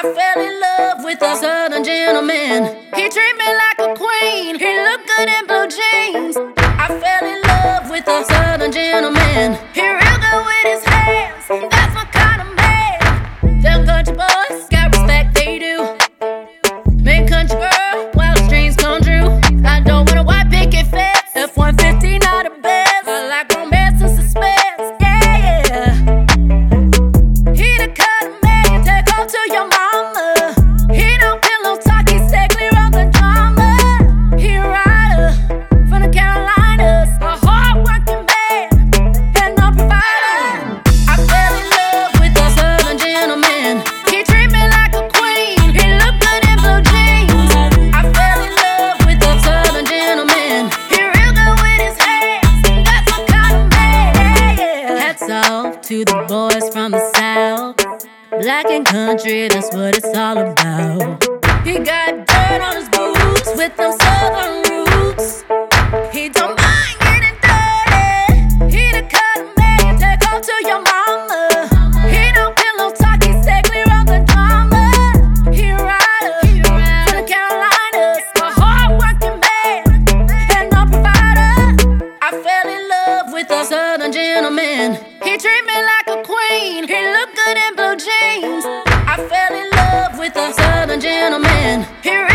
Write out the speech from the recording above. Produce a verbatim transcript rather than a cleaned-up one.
I fell in love with a southern gentleman. He treated me like a queen. He looked good in blue jeans. I fell in love with a southern gentleman. He real good with his hands. That's my kind of man. Them country boys got respect, they do. Make country girl while his dreams come true. I don't want a white picket fence. F one fifty not the best. I like romance and suspense. Yeah, yeah. He the kind of man you take home to your mama. He don't pillow talk, he stay clear of the drama. He a rider from the Carolinas, a hard-working man and no provider. I fell in love with a southern gentleman. He treat me like a queen. He look good in blue jeans. I fell in love with a southern gentleman. He real good with his hands. That's my kind of man. Yeah, yeah. Hats off to the boys from the South. Black and country, that's what it's all about. He got dirt on his boots with them southern roots. He don't mind getting dirty. He the kind of man you take home to your mama. He don't pillow talk, he stay clear of the drama. He a rider from the Carolinas, a hard-working man and no provider. I fell in love with a southern gentleman. He treat me like a queen. He look good in blue jeans. I fell in love with a southern gentleman. He